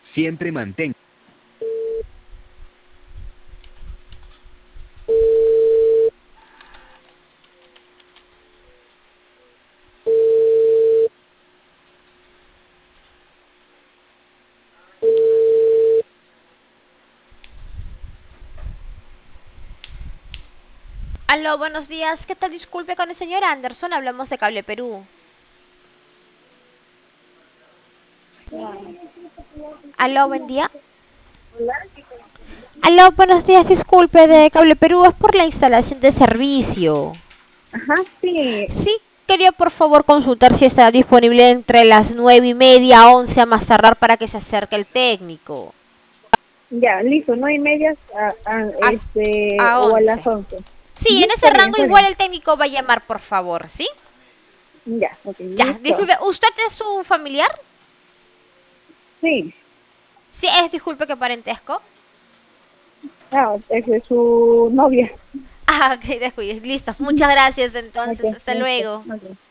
Siempre mantén. Aló, buenos días. ¿Qué tal? Disculpe con el señor Anderson. Hablamos de Cable Perú. Aló, buen día. Aló, buenos días. Disculpe de Cable Perú. Es por la instalación de servicio. Ajá, sí, Sí, quería por favor consultar si está disponible entre las 9:30 a 11 a más tardar para que se acerque el técnico. ya, listo, 9:30 A, a o a las 11. 11. Sí, Ujú, en ese rango está igual bien, el técnico va a llamar, por favor, ¿sí? ya, ok, Ya, listo. disculpe, ¿usted es su familiar? Sí, Sí, disculpe, ¿qué parentesco? es su novia. Ah, ok, descuide. Listo. Muchas gracias entonces. Ok, Hasta listo, luego. ok.